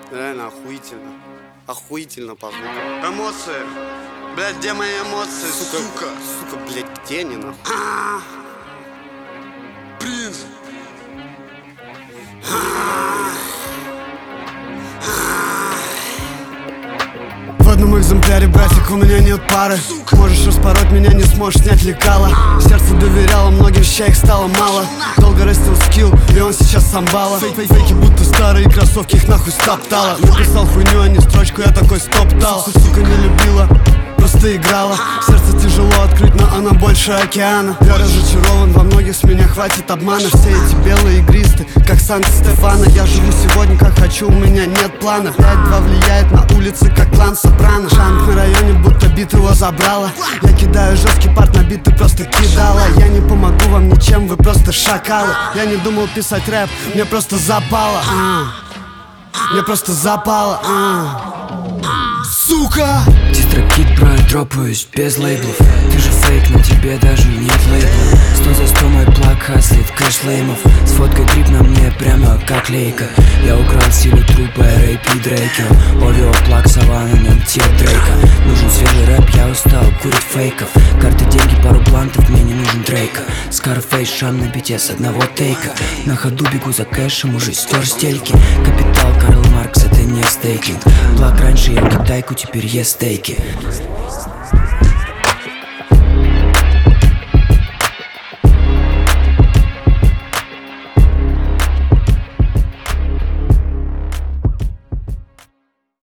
Реально охуительно. Охуительно по звуку. Эмоции. Блядь, где мои эмоции, сука? Сука, блядь, где они, нахуй? Принц. В одном экземпляре, братик, у меня нет пары. Можешь распороть меня, не сможешь снять лекала. Сердце доверяло, многим ща их стало мало. Долго растил скилл, и он сейчас самбала. Фейки будто старые кроссовки, их нахуй стоптала. Написал хуйню, а не строчку, я такой стоптал. Сука не любила, просто играла. Сердце тяжело открыть, но она больше океана. Я разочарован, во многих с меня хватит обмана. Все эти белые игристы, как Санта-Стефана. Я живу сегодня как хочу, у меня нет плана. 5-2 влияет на улице, как клан Сопрано. Шанг на районе, будто бит его забрала. Я кидаю жесткий парт на бит, ты просто кидала. Я не помогу вам ничем, вы просто шакалы. Я не думал писать рэп, мне просто запало. Мне просто запало. Сука! Дистрокит, брат, дропаюсь без лейблов. Ты же фейк, на тебе даже нет лейбла. 100 за 100 мой плакат слит кэшлеймов. С фоткой трип на мне прямо как лейка. Я украл стилю трупа, рэйп и дрейки. Орио, плак, сова на нем тир Дрейка. Нужен свежий рэп, я устал курить фейков. Карты, деньги, пару блантов, мне не нужен Дрейка. Скарфейс, шам на бите с одного тейка. На ходу бегу за кэшем, уже стер стельки. Капитал, Карл Маркс, это не стейкинг. Плак раньше ел китайку, теперь ест стейки.